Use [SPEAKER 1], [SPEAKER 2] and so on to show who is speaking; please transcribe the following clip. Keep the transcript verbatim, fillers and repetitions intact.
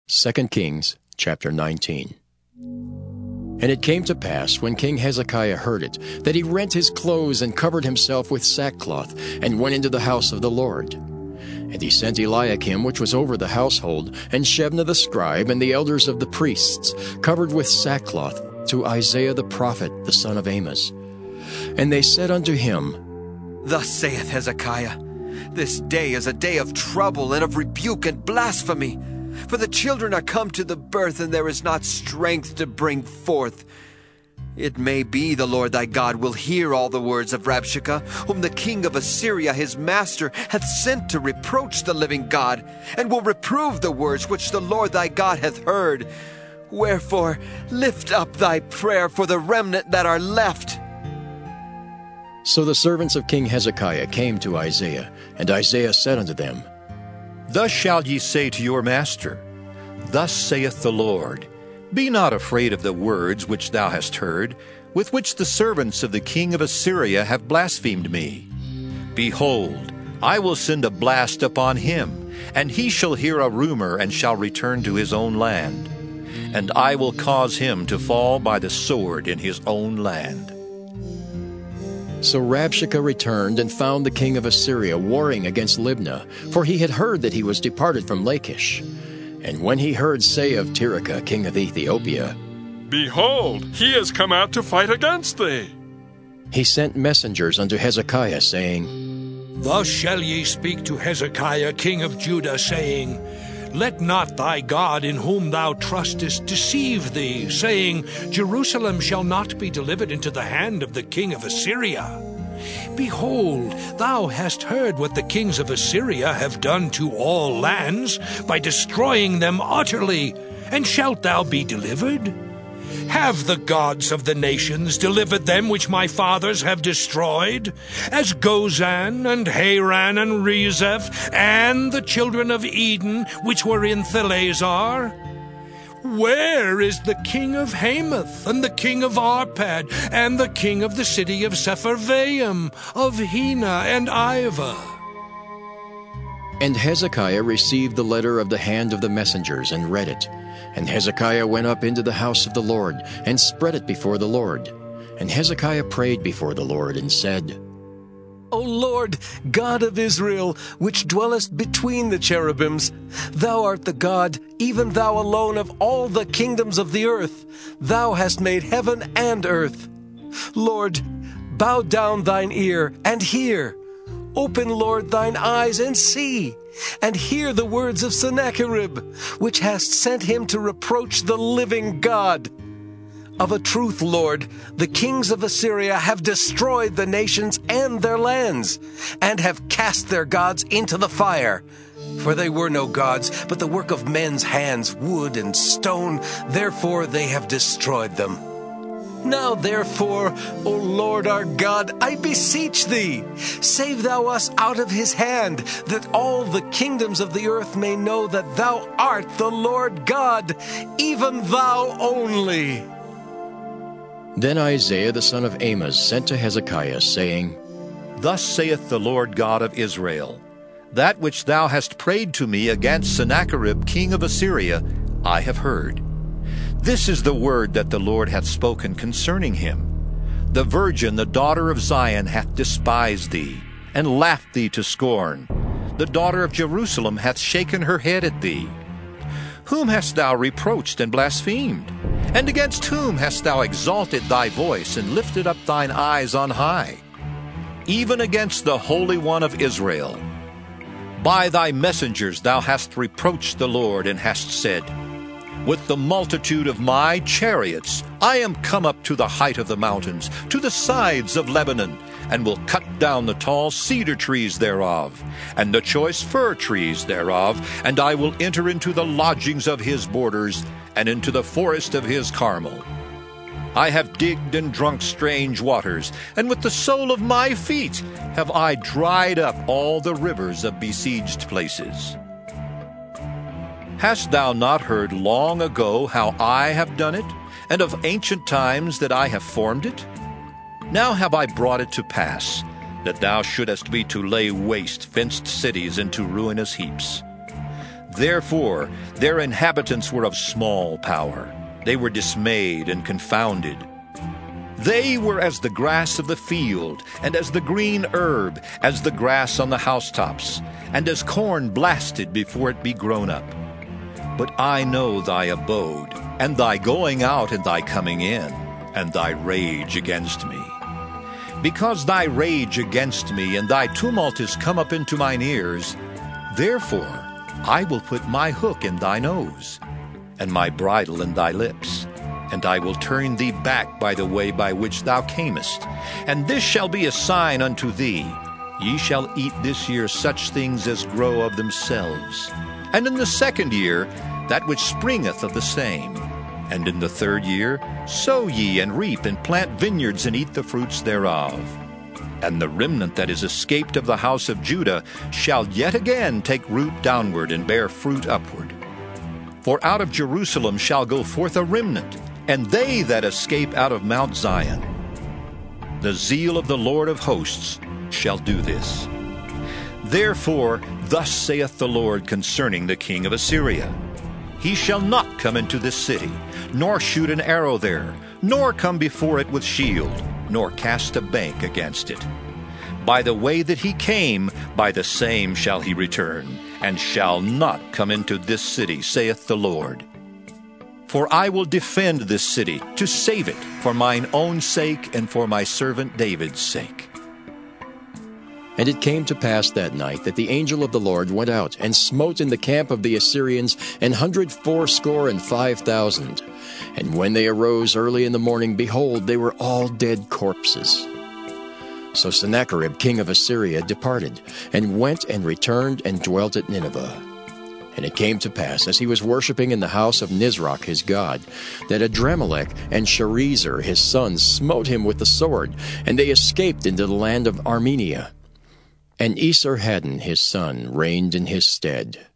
[SPEAKER 1] Second Kings chapter nineteen. And it came to pass, when King Hezekiah heard it, that he rent his clothes and covered himself with sackcloth, and went into the house of the Lord. And he sent Eliakim, which was over the household, and Shebna the scribe, and the elders of the priests, covered with sackcloth, to Isaiah the prophet, the son of Amos. And they said unto him,
[SPEAKER 2] Thus saith Hezekiah, This day is a day of trouble and of rebuke and blasphemy. For the children are come to the birth, and there is not strength to bring forth. It may be the Lord thy God will hear all the words of Rabshakeh, whom the king of Assyria his master hath sent to reproach the living God, and will reprove the words which the Lord thy God hath heard. Wherefore lift up thy prayer for the remnant that are left.
[SPEAKER 1] So the servants of King Hezekiah came to Isaiah, and Isaiah said unto them,
[SPEAKER 3] Thus shall ye say to your master, Thus saith the Lord, Be not afraid of the words which thou hast heard, with which the servants of the king of Assyria have blasphemed me. Behold, I will send a blast upon him, and he shall hear a rumor, and shall return to his own land. And I will cause him to fall by the sword in his own land.
[SPEAKER 1] So Rabshakeh returned and found the king of Assyria warring against Libnah, for he had heard that he was departed from Lachish. And when he heard say of Tirhakah, king of Ethiopia,
[SPEAKER 4] Behold, he is come out to fight against thee,
[SPEAKER 1] he sent messengers unto Hezekiah, saying,
[SPEAKER 5] Thus shall ye speak to Hezekiah, king of Judah, saying, Let not thy God in whom thou trustest deceive thee, saying, Jerusalem shall not be delivered into the hand of the king of Assyria. Behold, thou hast heard what the kings of Assyria have done to all lands, by destroying them utterly, and shalt thou be delivered? Have the gods of the nations delivered them which my fathers have destroyed, as Gozan, and Haran, and Rezeph, and the children of Eden, which were in Thalazar? Where is the king of Hamath, and the king of Arpad, and the king of the city of Sepharvaim, of Hena and Ivah?
[SPEAKER 1] And Hezekiah received the letter of the hand of the messengers, and read it. And Hezekiah went up into the house of the Lord, and spread it before the Lord. And Hezekiah prayed before the Lord, and said,
[SPEAKER 6] O Lord, God of Israel, which dwellest between the cherubims, thou art the God, even thou alone, of all the kingdoms of the earth. Thou hast made heaven and earth. Lord, bow down thine ear, and hear. Open, Lord, thine eyes, and see, and hear the words of Sennacherib, which hast sent him to reproach the living God. Of a truth, Lord, the kings of Assyria have destroyed the nations and their lands, and have cast their gods into the fire. For they were no gods, but the work of men's hands, wood and stone, therefore they have destroyed them. Now therefore, O Lord our God, I beseech thee, save thou us out of his hand, that all the kingdoms of the earth may know that thou art the Lord God, even thou only.
[SPEAKER 1] Then Isaiah the son of Amos sent to Hezekiah, saying,
[SPEAKER 3] Thus saith the Lord God of Israel, That which thou hast prayed to me against Sennacherib king of Assyria, I have heard. This is the word that the Lord hath spoken concerning him. The virgin, the daughter of Zion, hath despised thee, and laughed thee to scorn. The daughter of Jerusalem hath shaken her head at thee. Whom hast thou reproached and blasphemed? And against whom hast thou exalted thy voice, and lifted up thine eyes on high? Even against the Holy One of Israel. By thy messengers thou hast reproached the Lord, and hast said, With the multitude of my chariots I am come up to the height of the mountains, to the sides of Lebanon, and will cut down the tall cedar trees thereof, and the choice fir trees thereof, and I will enter into the lodgings of his borders, and into the forest of his Carmel. I have digged and drunk strange waters, and with the sole of my feet have I dried up all the rivers of besieged places. Hast thou not heard long ago how I have done it, and of ancient times that I have formed it? Now have I brought it to pass, that thou shouldest be to lay waste fenced cities into ruinous heaps. Therefore their inhabitants were of small power. They were dismayed and confounded. They were as the grass of the field, and as the green herb, as the grass on the housetops, and as corn blasted before it be grown up. But I know thy abode, and thy going out and thy coming in, and thy rage against me. Because thy rage against me and thy tumult is come up into mine ears, therefore I will put my hook in thy nose, and my bridle in thy lips, and I will turn thee back by the way by which thou camest. And this shall be a sign unto thee: ye shall eat this year such things as grow of themselves, and in the second year that which springeth of the same. And in the third year sow ye and reap and plant vineyards and eat the fruits thereof. And the remnant that is escaped of the house of Judah shall yet again take root downward and bear fruit upward. For out of Jerusalem shall go forth a remnant, and they that escape out of Mount Zion. The zeal of the Lord of hosts shall do this. Therefore thus saith the Lord concerning the king of Assyria: He shall not come into this city, nor shoot an arrow there, nor come before it with shield, nor cast a bank against it. By the way that he came, by the same shall he return, and shall not come into this city, saith the Lord. For I will defend this city, to save it, for mine own sake and for my servant David's sake.
[SPEAKER 1] And it came to pass that night that the angel of the Lord went out and smote in the camp of the Assyrians an hundred fourscore and five thousand. And when they arose early in the morning, behold, they were all dead corpses. So Sennacherib king of Assyria departed, and went and returned and dwelt at Nineveh. And it came to pass, as he was worshipping in the house of Nisroch his god, that Adrammelech and Sharezer his sons smote him with the sword, and they escaped into the land of Armenia. And Esarhaddon his son reigned in his stead.